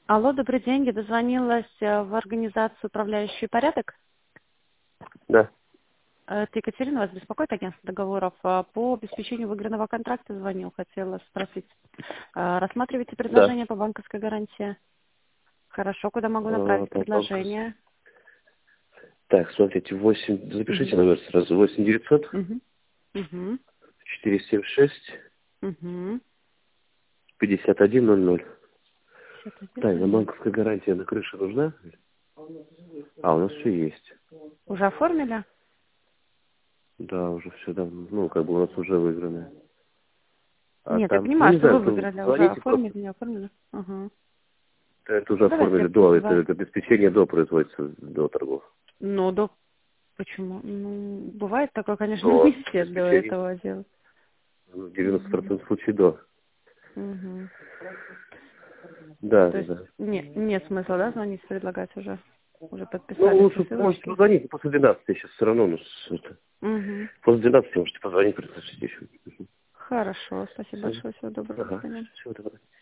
Алло, добрый день. Я дозвонилась в организацию «Управляющий порядок». Да. Это Екатерина, вас беспокоит агентство договоров. По обеспечению выигранного контракта звонил. Хотела спросить, рассматриваете Да. предложение по банковской гарантии? Хорошо, куда могу направить предложение? Так, смотрите, 8, запишите Угу. номер сразу, 8900 Угу. Угу. 476 Угу. 5100. Так, на 6100. банковская гарантия на крыше нужна? А, у нас все есть. Уже оформили? Да, уже все давно, ну, как бы у нас уже выиграно. А Нет, я там, ну, понимаю, не что вы знаю, выиграли. Уже звоните просто. оформили, не оформили? Угу. Это уже Давайте я оформили до, это позвоню. обеспечение до производится, до торгов. Ну, да. Почему? Ну, бывает такое, конечно, До не все до обеспечения, этого делают. ну, Угу. 90% случаев до. Угу. Да, То есть да. нет смысла, да, звонить, предлагать уже? Уже Ну, подписались все лучше можете ссылочки? позвонить после 12, сейчас все равно, ну, Угу. после 12 можете позвонить, предложить еще. Хорошо, спасибо Все. большое, всего доброго, до Ага, свидания. всего доброго.